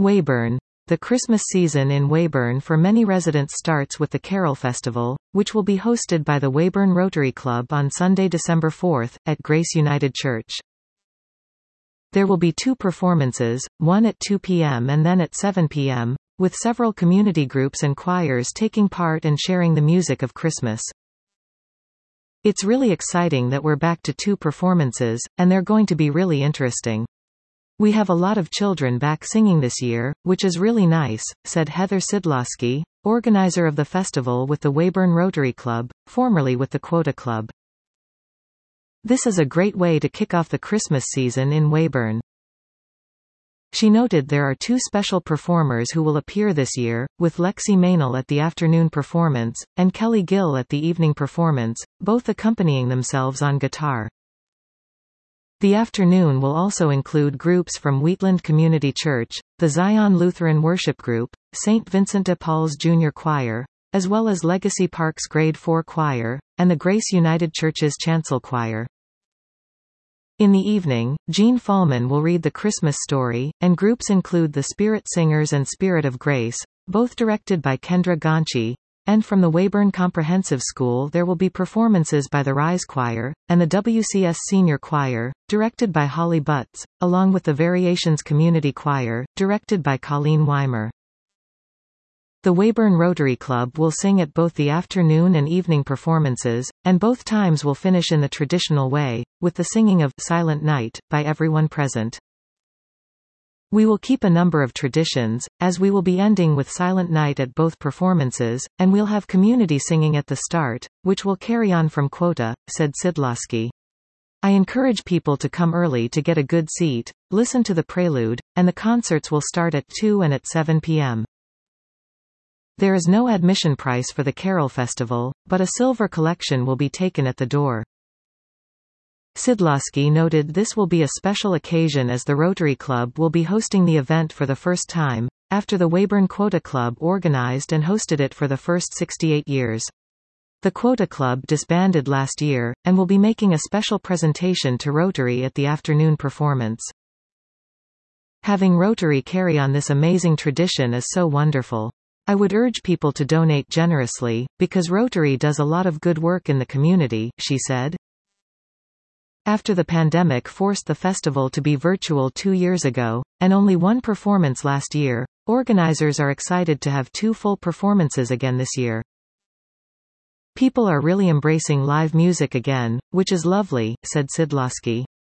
Weyburn. The Christmas season in Weyburn for many residents starts with the Carol Festival, which will be hosted by the Weyburn Rotary Club on Sunday, December 4, at Grace United Church. There will be 2 performances, one at 2 p.m. and then at 7 p.m., with several community groups and choirs taking part and sharing the music of Christmas. It's really exciting that we're back to 2 performances, and they're going to be really interesting. We have a lot of children back singing this year, which is really nice, said Heather Sidlowski, organizer of the festival with the Weyburn Rotary Club, formerly with the Quota Club. This is a great way to kick off the Christmas season in Weyburn. She noted there are 2 special performers who will appear this year, with Lexi Maynell at the afternoon performance, and Kelly Gill at the evening performance, both accompanying themselves on guitar. The afternoon will also include groups from Wheatland Community Church, the Zion Lutheran Worship Group, St. Vincent de Paul's Junior Choir, as well as Legacy Park's Grade 4 Choir, and the Grace United Church's Chancel Choir. In the evening, Jean Fallman will read the Christmas story, and groups include the Spirit Singers and Spirit of Grace, both directed by Kendra Gonchi, and from the Weyburn Comprehensive School there will be performances by the Rise Choir, and the WCS Senior Choir, directed by Holly Butts, along with the Variations Community Choir, directed by Colleen Weimer. The Weyburn Rotary Club will sing at both the afternoon and evening performances, and both times will finish in the traditional way, with the singing of Silent Night by everyone present. We will keep a number of traditions, as we will be ending with Silent Night at both performances, and we'll have community singing at the start, which will carry on from Quota, said Sidlowski. I encourage people to come early to get a good seat, listen to the prelude, and the concerts will start at 2 and at 7 p.m. There is no admission price for the Carol Festival, but a silver collection will be taken at the door. Sidlowski noted this will be a special occasion as the Rotary Club will be hosting the event for the first time, after the Weyburn Quota Club organized and hosted it for the first 68 years. The Quota Club disbanded last year, and will be making a special presentation to Rotary at the afternoon performance. Having Rotary carry on this amazing tradition is so wonderful. I would urge people to donate generously, because Rotary does a lot of good work in the community, she said. After the pandemic forced the festival to be virtual 2 years ago, and only 1 performance last year, organizers are excited to have 2 full performances again this year. People are really embracing live music again, which is lovely, said Sidlowski.